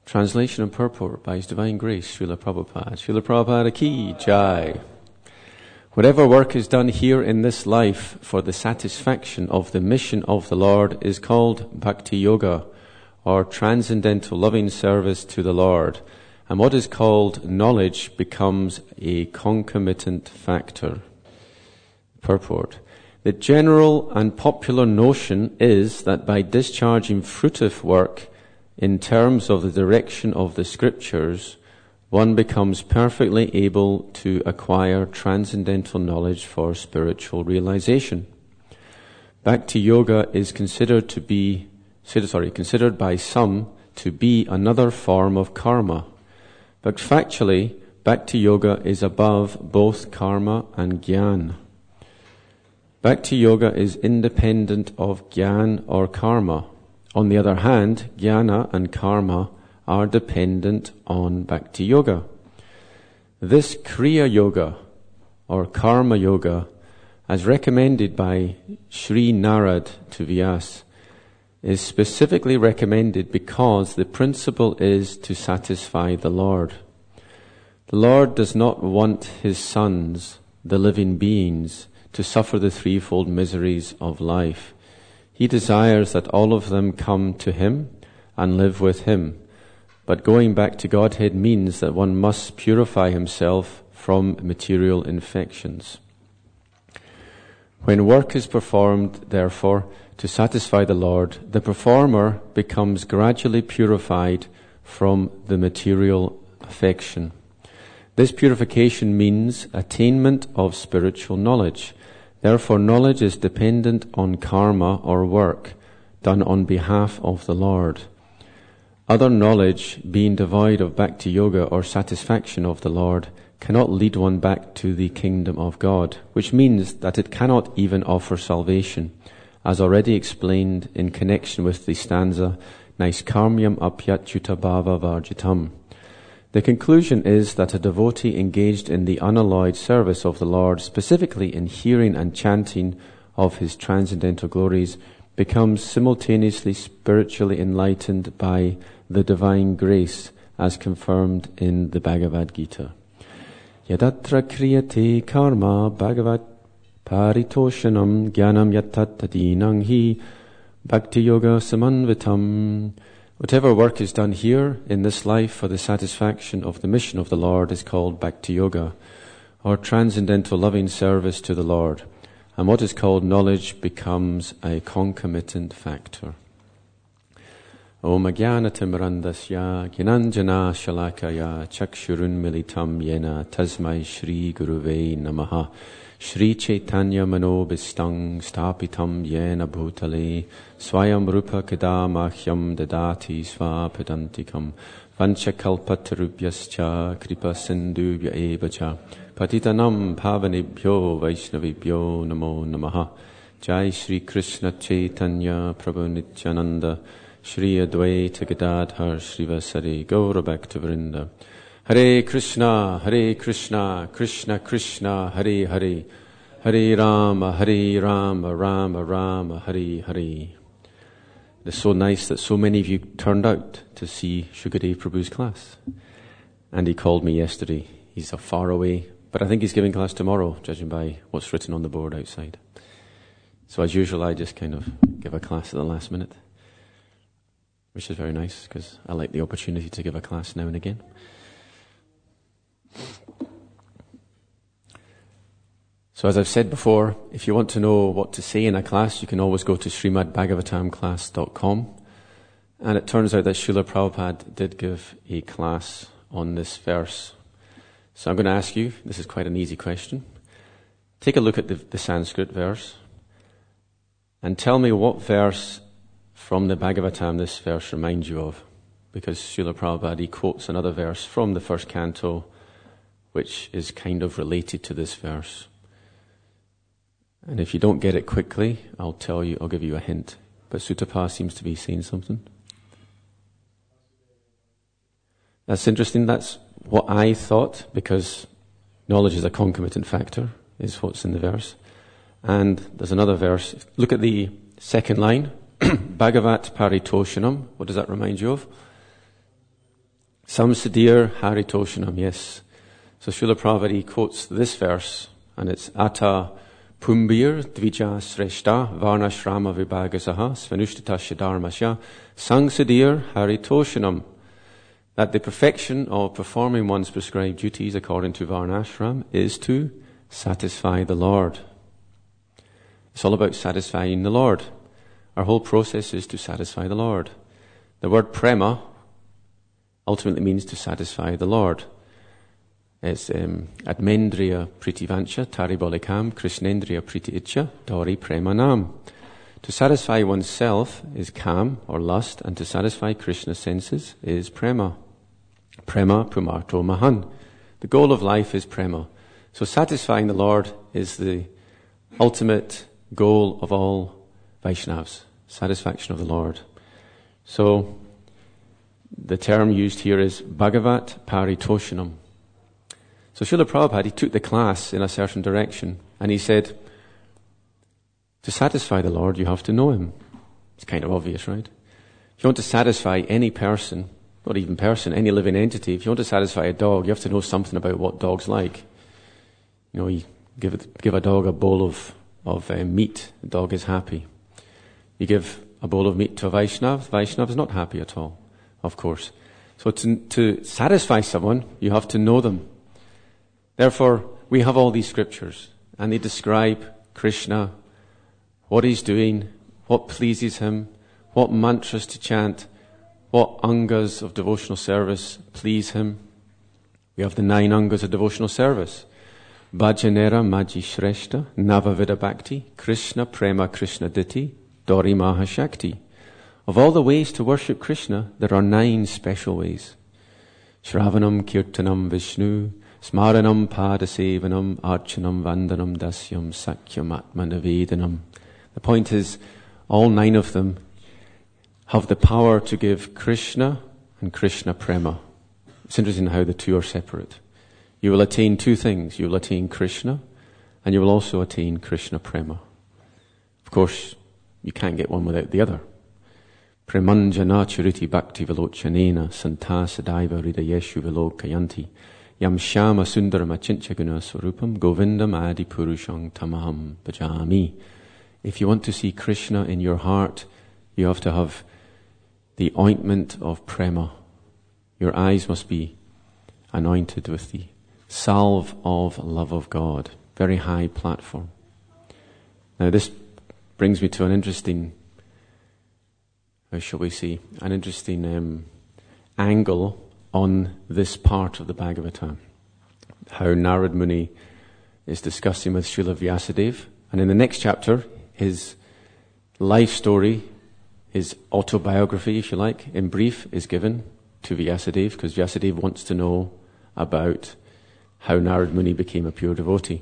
Translation and purport by His Divine Grace, Srila Prabhupada. Srila Prabhupada Ki Jai. Whatever work is done here in this life for the satisfaction of the mission of the Lord is called Bhakti Yoga, or transcendental loving service to the Lord. And what is called knowledge becomes a concomitant factor. Purport. The general and popular notion is that by discharging fruitive work in terms of the direction of the scriptures, one becomes perfectly able to acquire transcendental knowledge for spiritual realization. Bhakti Yoga is considered by some to be another form of karma. But factually, Bhakti Yoga is above both karma and jnana. Bhakti Yoga is independent of jnana or karma. On the other hand, jnana and karma are dependent on Bhakti Yoga. This Kriya Yoga, or Karma Yoga, as recommended by Sri Narad to Vyasa, is specifically recommended because the principle is to satisfy the Lord. The Lord does not want His sons, the living beings, to suffer the threefold miseries of life. He desires that all of them come to Him and live with Him. But going back to Godhead means that one must purify himself from material infections. When work is performed, therefore, to satisfy the Lord, the performer becomes gradually purified from the material affection. This purification means attainment of spiritual knowledge. Therefore, knowledge is dependent on karma or work done on behalf of the Lord. Other knowledge, being devoid of Bhakti Yoga or satisfaction of the Lord, cannot lead one back to the kingdom of God, which means that it cannot even offer salvation, as already explained in connection with the stanza, Naiskarmyam apyachyuta bhava varjitam. The conclusion is that a devotee engaged in the unalloyed service of the Lord, specifically in hearing and chanting of His transcendental glories, becomes simultaneously spiritually enlightened by the divine grace, as confirmed in the Bhagavad Gita. Yadatra kriyate karma bhagavat paritoshanam jnanam yattattadinang hi bhakti yoga samanvitam. Whatever work is done here in this life for the satisfaction of the mission of the Lord is called Bhakti Yoga, or transcendental loving service to the Lord. And what is called knowledge becomes a concomitant factor. Om Ajnanatimrandasya Gnananjana Shalakaya Chakshurun Militam Yena Tasmai Shri Guruve Namaha Shri Chaitanya Manobistang Stapitam Yena Bhutale Swayam Rupa Kadamahyam Dadati Svapadantikam Vanchakalpatarubhyascha Kripa Sindhubhya Evacha Patitanam Pavanibhyo Vaishnavibhyo Namo Namaha Jai Shri Krishna Chaitanya Prabhu Nityananda Shri Advaita Gadadhar Srivasari Gaura Bhakta Vrinda Hare Krishna, Krishna Krishna, Hare Hare, Hare Rama, Rama Rama, Hare Hare. It's so nice that so many of you turned out to see Shukadev Prabhu's class. And he called me yesterday. He's far away, but I think he's giving class tomorrow, judging by what's written on the board outside. So as usual, I just kind of give a class at the last minute, which is very nice because I like the opportunity to give a class now and again. So as I've said before, if you want to know what to say in a class, you can always go to srimadbhagavatamclass.com. And it turns out that Srila Prabhupada did give a class on this verse. So I'm going to ask you, this is quite an easy question. Take a look at the Sanskrit verse and tell me what verse from the Bhagavatam this verse reminds you of. Because Srila Prabhupada, he quotes another verse from the first canto, which is kind of related to this verse. And if you don't get it quickly, I'll give you a hint. But Sutapa seems to be saying something. That's interesting. That's what I thought, because knowledge is a concomitant factor, is what's in the verse. And there's another verse. Look at the second line. Bhagavat paritoshanam. What does that remind you of? Samsadir Haritoshanam, yes. So Srila Prabhupada quotes this verse, and it's Ata Pumbir Dvija Sreshta Varnashrama Vibhagasaha Svanushtata Dharmasya Samsadir Haritoshanam. That the perfection of performing one's prescribed duties according to Varnashram is to satisfy the Lord. It's all about satisfying the Lord. Our whole process is to satisfy the Lord. The word prema ultimately means to satisfy the Lord. It's admendriya pritivancha taribolikam krishnendriya priti itcha dori premanam. To satisfy oneself is kam or lust, and to satisfy Krishna's senses is prema. Prema pumarto mahan. The goal of life is prema. So satisfying the Lord is the ultimate goal of all Vaishnavas. Satisfaction of the Lord. So the term used here is Bhagavat Paritoshanam. So Srila Prabhupada, he took the class in a certain direction, and he said, to satisfy the Lord, you have to know Him. It's kind of obvious, right? If you want to satisfy any person, not even person, any living entity, if you want to satisfy a dog, you have to know something about what dogs like. You know, you give a dog a bowl of meat, the dog is happy. You give a bowl of meat to a Vaishnav is not happy at all, of course. So to satisfy someone, you have to know them. Therefore, we have all these scriptures, and they describe Krishna, what He's doing, what pleases Him, what mantras to chant, what angas of devotional service please Him. We have the 9 angas of devotional service. Bhajanera Maji Shreshta, Navavida Bhakti, Krishna Prema Krishna Diti, Dori Mahashakti. Of all the ways to worship Krishna, there are 9 special ways. Shravanam Kirtanam Vishnu, Smaranam Padasevanam, Archanam Vandanam Dasyam Sakyam Atmanavedanam. The point is, all 9 of them have the power to give Krishna and Krishna Prema. It's interesting how the 2 are separate. You will attain 2 things. You will attain Krishna, and you will also attain Krishna Prema. Of course, you can't get one without the other. Premanjana Chariti Bhakti Vilochanena Santa Sadaiva Hridayeshu Vilokayanti Yam Shama Sundaram Achinchaguna Swarupam Govindam Adi Purushang Tamaham Bhajami. If you want to see Krishna in your heart, you have to have the ointment of prema. Your eyes must be anointed with the salve of love of God. Very high platform. Now this brings me to an interesting, how shall we say, an interesting angle on this part of the Bhagavatam. How Narad Muni is discussing with Srila Vyasadeva. And in the next chapter, his life story, his autobiography, if you like, in brief, is given to Vyasadeva, because Vyasadeva wants to know about how Narad Muni became a pure devotee.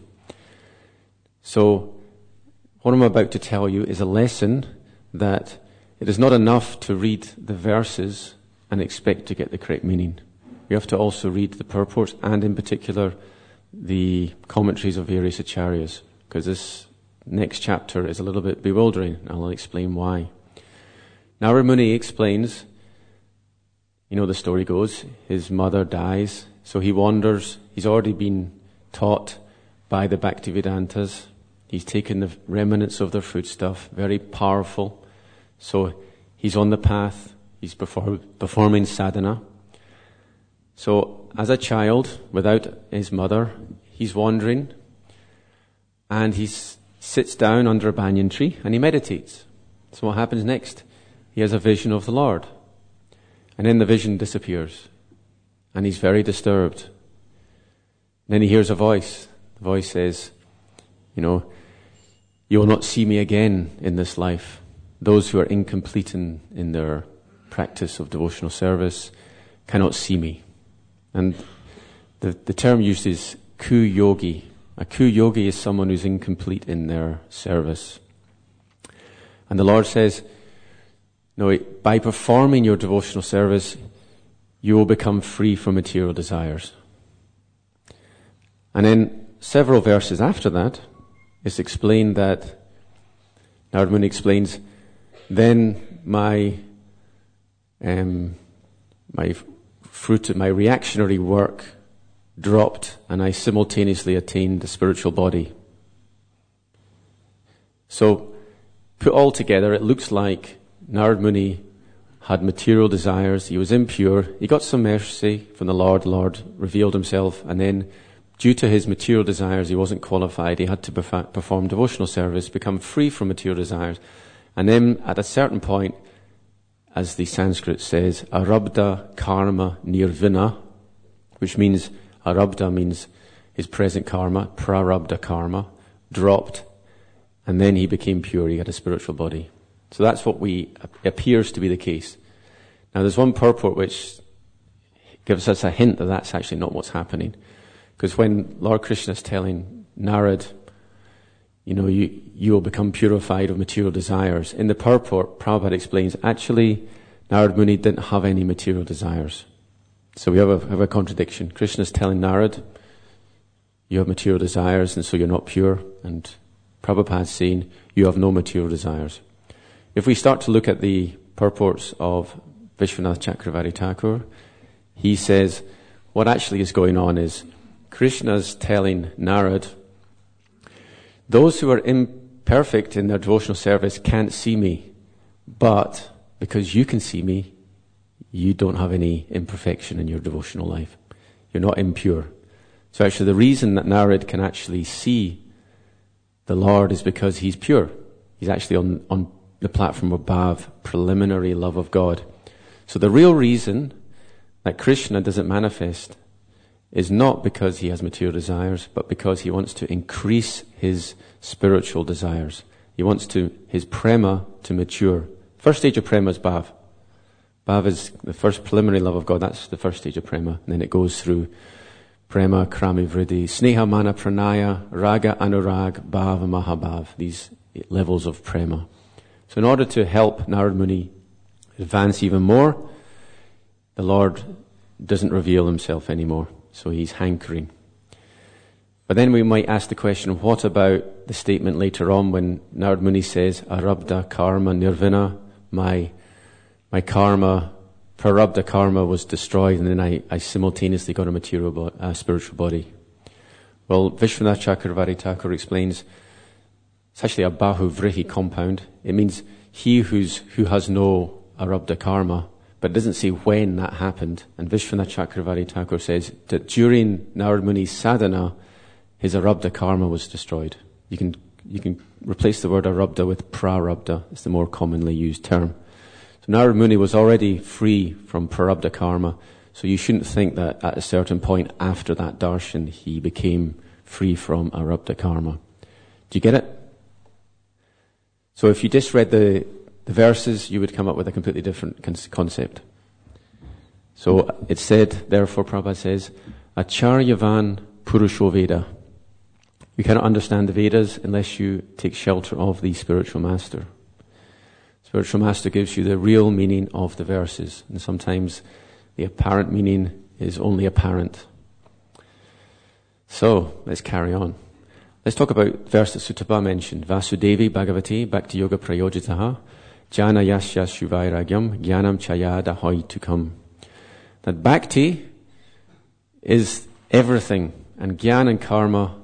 So, what I'm about to tell you is a lesson that it is not enough to read the verses and expect to get the correct meaning. You have to also read the purports, and in particular the commentaries of various acharyas, because this next chapter is a little bit bewildering, and I'll explain why. Narad Muni explains, you know the story goes, his mother dies, so he wanders. He's already been taught by the Bhaktivedantas. He's taken the remnants of their foodstuff, very powerful. So he's on the path, he's performing sadhana. So as a child, without his mother, he's wandering, and he sits down under a banyan tree and he meditates. So what happens next? He has a vision of the Lord. And then the vision disappears. And he's very disturbed. Then he hears a voice. The voice says, you will not see me again in this life. Those who are incomplete in their practice of devotional service cannot see me. And the term used is ku-yogi. A ku-yogi is someone who's incomplete in their service. And the Lord says, no, by performing your devotional service, you will become free from material desires. And then several verses after that, it's explained that, Narad Muni explains, then my fruit of my reactionary work dropped, and I simultaneously attained the spiritual body. So, put all together, it looks like Narad Muni had material desires, he was impure, he got some mercy from the Lord revealed himself, and then due to his material desires, he wasn't qualified, he had to perform devotional service, become free from material desires, and then at a certain point, as the Sanskrit says, arabdha karma nirvina, which means, arabdha means his present karma, prarabdha karma, dropped, and then he became pure, he had a spiritual body. So that's what appears to be the case. Now there's one purport which gives us a hint that that's actually not what's happening. Because when Lord Krishna is telling Narad, you will become purified of material desires, in the purport, Prabhupada explains, actually, Narad Muni didn't have any material desires. So we have a contradiction. Krishna is telling Narad, you have material desires, and so you're not pure. And Prabhupada is saying, you have no material desires. If we start to look at the purports of Vishwanath Chakravarti Thakur, he says, what actually is going on is, Krishna's telling Narad, those who are imperfect in their devotional service can't see me, but because you can see me, you don't have any imperfection in your devotional life. You're not impure. So actually the reason that Narad can actually see the Lord is because he's pure. He's actually on the platform of bhav, preliminary love of God. So the real reason that Krishna doesn't manifest is not because he has material desires, but because he wants to increase his spiritual desires. He wants his prema to mature. First stage of prema is bhav. Bhav is the first preliminary love of God. That's the first stage of prema. And then it goes through prema, krami, vriddhi, sneha, mana, pranaya, raga, anurag, bhav, mahabhav. These levels of prema. So in order to help Narad Muni advance even more, the Lord doesn't reveal himself anymore. So he's hankering. But then we might ask the question, what about the statement later on when Narad Muni says, arabdha karma nirvina, my karma, prarabdha karma was destroyed, and then I simultaneously got a spiritual body. Well, Vishwanath Chakravarti Thakur explains, it's actually a bahu vrihi compound. It means he who has no arabdha karma, but it doesn't say when that happened. And Vishwanath Chakravarti Thakur says that during Narad Muni's sadhana, his arabdha karma was destroyed. You can replace the word arabdha with prarabdha. It's the more commonly used term. So Narad Muni was already free from prarabdha karma. So you shouldn't think that at a certain point after that darshan, he became free from arabdha karma. Do you get it? So if you just read the verses, you would come up with a completely different concept. So it said, therefore Prabhupada says, Acharyavan Purusho Veda. You cannot understand the Vedas unless you take shelter of the spiritual master. Spiritual master gives you the real meaning of the verses, and sometimes the apparent meaning is only apparent. So, let's carry on. Let's talk about verse that Sutapa mentioned. Vasudevi Bhagavati Bhakti Yoga Prayojitaha Jnana Yasya Shuvairagyam Jnanam Chayada Hoitukam. That bhakti is everything, and jnana and karma,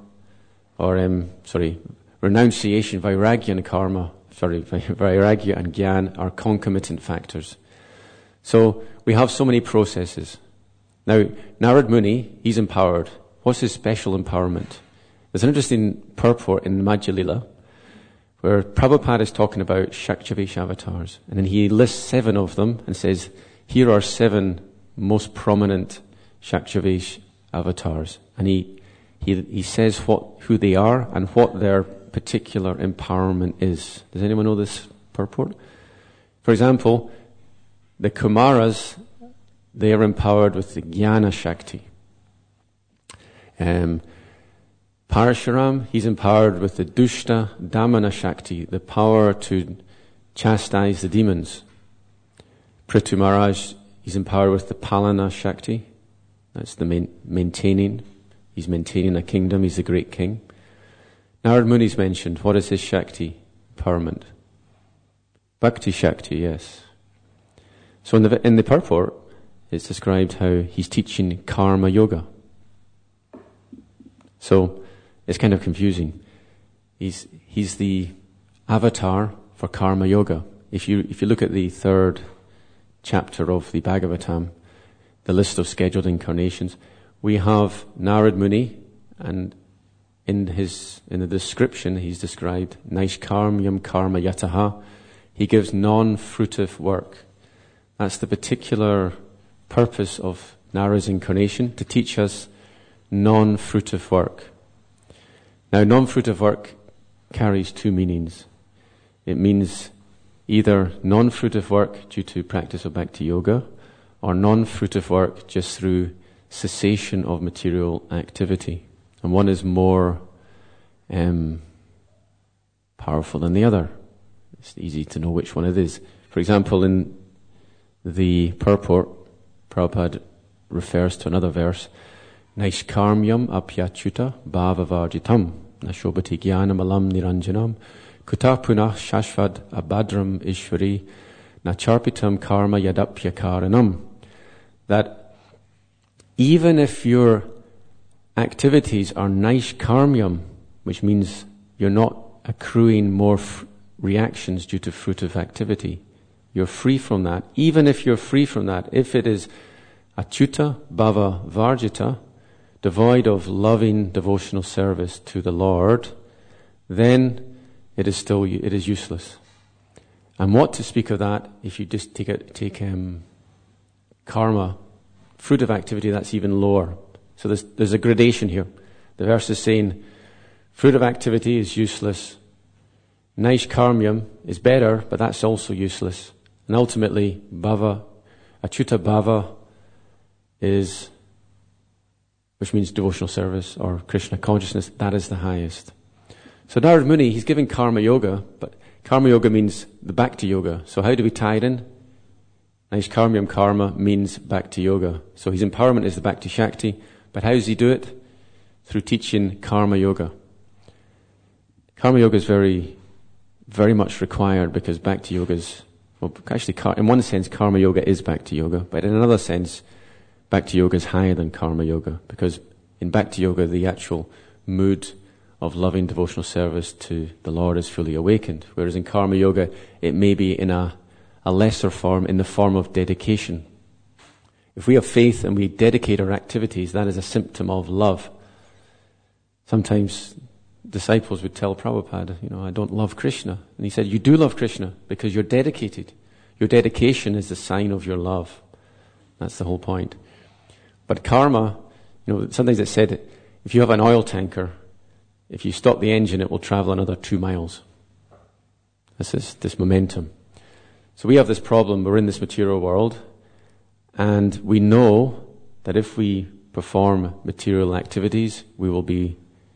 renunciation, vairagya and karma, vairagya and jnana are concomitant factors. So we have so many processes. Now, Narad Muni, he's empowered. What's his special empowerment? There's an interesting purport in Madhya Lila where Prabhupada is talking about Shaktivesh avatars. And then he lists 7 of them and says, here are 7 most prominent Shaktivesh avatars. And he says who they are and what their particular empowerment is. Does anyone know this purport? For example, the Kumaras, they are empowered with the Jnana Shakti. Parashuram, he's empowered with the Dushta Damana Shakti, the power to chastise the demons. Prithu Maharaj, he's empowered with the Palana Shakti. That's the maintaining. He's maintaining a kingdom. He's the great king. Narad Muni's mentioned. What is his Shakti? Empowerment. Bhakti Shakti, yes. So in the purport, it's described how he's teaching karma yoga. So it's kind of confusing. He's the avatar for karma yoga. If you look at the 3rd chapter of the Bhagavatam, the list of scheduled incarnations, we have Narad Muni, and in the description he's described Naishkarmyam karma yataha. He gives non-fruitive work. That's the particular purpose of Nara's incarnation, to teach us non-fruitive work. Now, non-fruitive work carries 2 meanings. It means either non-fruitive work due to practice of Bhakti Yoga, or non-fruitive work just through cessation of material activity. And one is more powerful than the other. It's easy to know which one it is. For example, in the purport, Prabhupada refers to another verse, Naishkarmyam apyachuta bhavavarjitam nashobhati jnanam alam niranjanam kuta punah shashvad abhadram ishvari nacharpitam karma yadapyakaranam. That even if your activities are naishkarmyam, which means you're not accruing more reactions due to fruitive activity, you're free from that. Even if you're free from that, if it is achuta bhava varjita, devoid of loving devotional service to the Lord, then it is useless. And what to speak of that if you just take karma, fruitive activity, that's even lower. So there's a gradation here. The verse is saying fruitive activity is useless. Naishkarmyam is better, but that's also useless. And ultimately, bhava, achuta bhava which means devotional service or Krishna consciousness, that is the highest. So Narad Muni, he's giving karma yoga, but karma yoga means the Bhakti Yoga. So how do we tie it in? Naishkarmyam karma means Bhakti Yoga. So his empowerment is the Bhakti Shakti, but how does he do it? Through teaching karma yoga. Karma yoga is very, very much required because Bhakti yoga is, well, actually, in one sense, karma yoga is Bhakti yoga, but in another sense, Bhakti yoga is higher than karma yoga, because in Bhakti yoga, the actual mood of loving devotional service to the Lord is fully awakened, whereas in karma yoga, it may be in a lesser form, in the form of dedication. If we have faith and we dedicate our activities, that is a symptom of love. Sometimes disciples would tell Prabhupada, I don't love Krishna. And he said, you do love Krishna because you're dedicated. Your dedication is the sign of your love. That's the whole point. But karma, sometimes it's said, if you have an oil tanker, if you stop the engine, it will travel another 2 miles. This is this momentum. So we have this problem. We're in this material world, and we know that if we perform material activities, we will be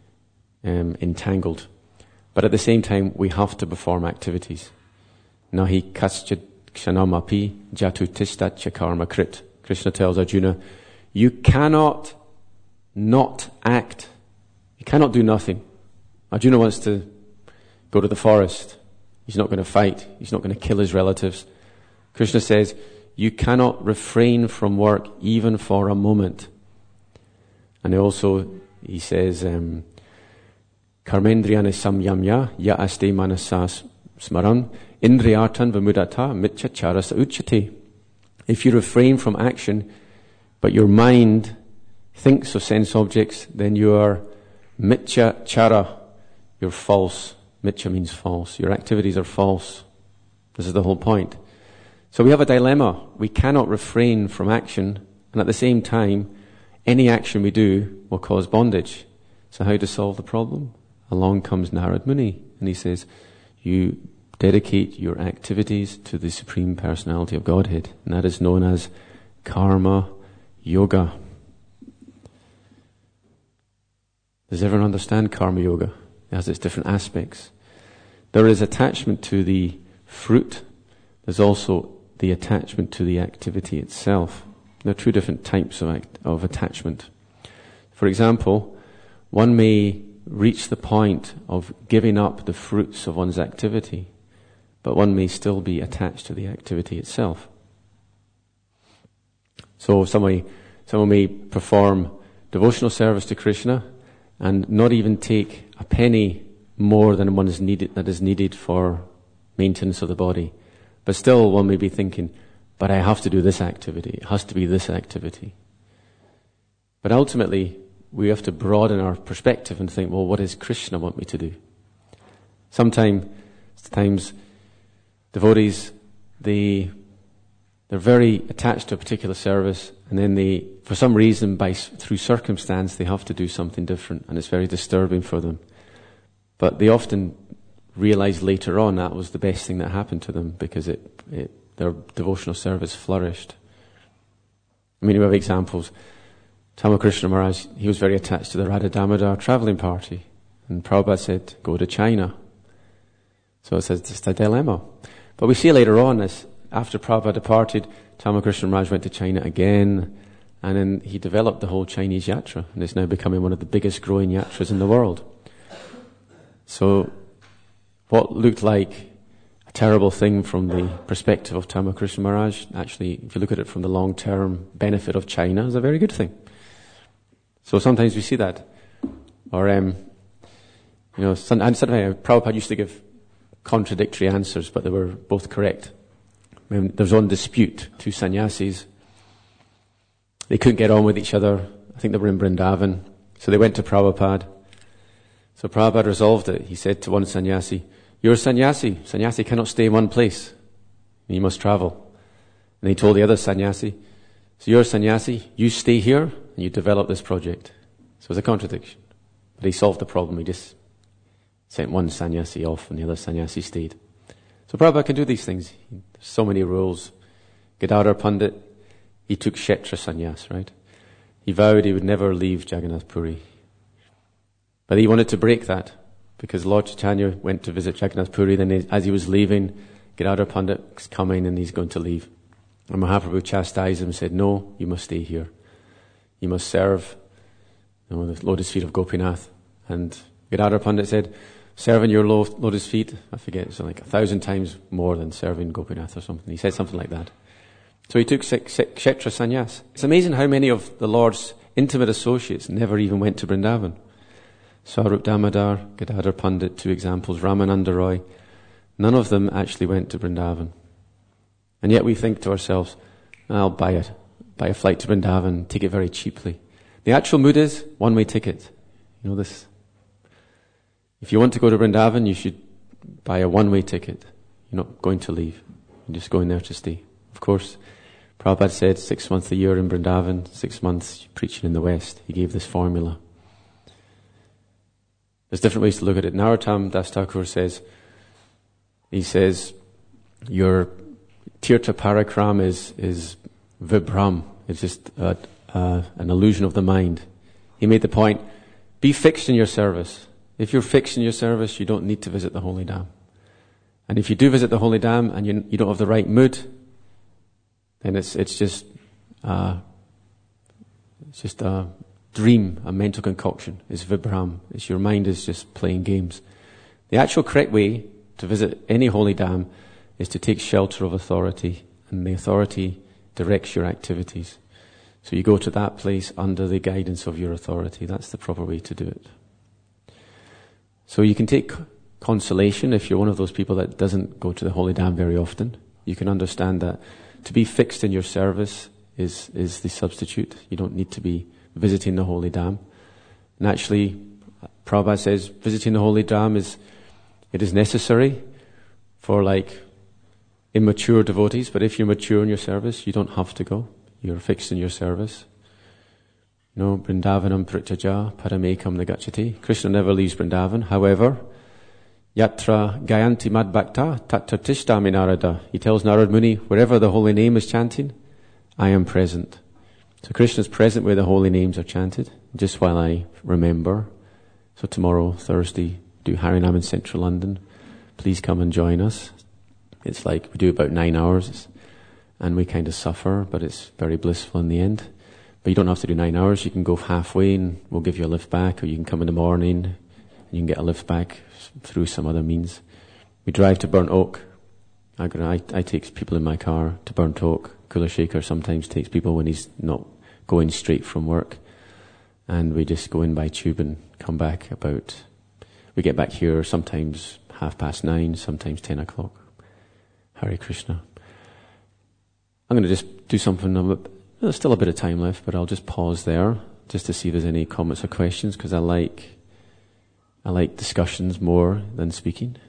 entangled. But at the same time, we have to perform activities. Nahi kaschit kshanamapi jatu tistat chakarma krit. Krishna tells Arjuna, you cannot not act. You cannot do nothing. Arjuna wants to go to the forest. He's not going to fight. He's not going to kill his relatives. Krishna says, you cannot refrain from work even for a moment. And he says, Karmendriyane samyamya ya aste manasas smaran indriyartan vamudata mitya charasa uchate. If you refrain from action, but your mind thinks of sense objects, then you are mitya chara. You're false. Mitya means false. Your activities are false. This is the whole point. So we have a dilemma. We cannot refrain from action, and at the same time, any action we do will cause bondage. So how to solve the problem? Along comes Narad Muni, and he says, you dedicate your activities to the Supreme Personality of Godhead, and that is known as karma yoga. Does everyone understand karma yoga? It has its different aspects. There is attachment to the fruit. There's also the attachment to the activity itself. There are 2 different types of attachment. For example, one may reach the point of giving up the fruits of one's activity, but one may still be attached to the activity itself. So someone may perform devotional service to Krishna and not even take a penny more than that is needed for maintenance of the body. But still one may be thinking, but I have to do this activity. It has to be this activity. But ultimately, we have to broaden our perspective and think, well, what does Krishna want me to do? Sometimes devotees, they're very attached to a particular service, and then for some reason, through circumstance, they have to do something different, and it's very disturbing for them. But they often realize later on that was the best thing that happened to them, because their devotional service flourished. I mean, we have examples. Tamakrishna Maharaj, he was very attached to the Radha Damodar traveling party, and Prabhupada said, go to China. So it's just a dilemma. But we see later on, as after Prabhupada departed, Tamakrishna Maharaj went to China again, and then he developed the whole Chinese yatra, and it's now becoming one of the biggest growing yatras in the world. So what looked like a terrible thing from the perspective of Tamakrishna Maharaj, actually, if you look at it from the long-term benefit of China, is a very good thing. So sometimes we see that. Or, sometimes Prabhupada used to give contradictory answers, but they were both correct. When there was one dispute, two sannyasis. They couldn't get on with each other. I think they were in Vrindavan. So they went to Prabhupada. So Prabhupada resolved it. He said to one sannyasi, you're a sannyasi. Sannyasi cannot stay in one place. You must travel. And he told the other sannyasi, so you're a sannyasi, you stay here and you develop this project. So it was a contradiction. But he solved the problem. He just sent one sannyasi off and the other sannyasi stayed. So Prabhupada can do these things. There's so many rules. Gadadhar Pandit, he took Kshetra sannyas, right? He vowed he would never leave Jagannath Puri. But he wanted to break that, because Lord Chaitanya went to visit Jagannath Puri, then as he was leaving, Gadadhar Pandit was coming and he's going to leave. And Mahaprabhu chastised him and said, no, you must stay here. You must serve the lotus feet of Gopinath. And Gadadhar Pandit said, serving your lotus feet, I forget, it's like 1,000 times more than serving Gopinath or something. He said something like that. So he took Kshetra sannyas. It's amazing how many of the Lord's intimate associates never even went to Vrindavan. Swarup Damodar, Gadadhar Pandit, two examples, Ramananda Roy. None of them actually went to Vrindavan. And yet we think to ourselves, I'll buy a flight to Vrindavan, take it very cheaply. The actual mood is one-way ticket. You know this. If you want to go to Vrindavan, you should buy a one-way ticket. You're not going to leave. You're just going there to stay. Of course, Prabhupada said 6 months a year in Vrindavan, 6 months preaching in the West. He gave this formula. There's different ways to look at it. Narottam Das Thakur says, your Tirtha Parakram is Vibram. It's just an illusion of the mind. He made the point, be fixed in your service. If you're fixed in your service, you don't need to visit the Holy Dham. And if you do visit the Holy Dham and you don't have the right mood, then it's just a dream, a mental concoction. It's Vibram. Your mind is just playing games. The actual correct way to visit any Holy Dham is to take shelter of authority, and the authority directs your activities. So you go to that place under the guidance of your authority. That's the proper way to do it. So you can take consolation if you're one of those people that doesn't go to the Holy Dham very often. You can understand that to be fixed in your service is the substitute. You don't need to be visiting the Holy Dham. And actually, Prabhupada says visiting the Holy Dham is necessary for immature devotees, but if you're mature in your service, you don't have to go. You're fixed in your service. Vrindavanam prityaja paramekam nagacchati. Krishna never leaves Vrindavan. However, yatra gayanti madbhakta tatra tishtami narada. He tells Narad Muni, wherever the holy name is chanting, I am present. So Krishna is present where the holy names are chanted, just while I remember. So tomorrow, Thursday, do Harinam in central London. Please come and join us. It's we do about 9 hours, and we kind of suffer, but it's very blissful in the end. But you don't have to do 9 hours. You can go halfway and we'll give you a lift back, or you can come in the morning and you can get a lift back through some other means. We drive to Burnt Oak. I take people in my car to Burnt Oak, Kula Shaker sometimes takes people when he's not going straight from work. And we just go in by tube and come back we get back here sometimes 9:30, sometimes 10 o'clock. Hare Krishna. I'm going to just do something, there's still a bit of time left, but I'll just pause there just to see if there's any comments or questions, because I like discussions more than speaking.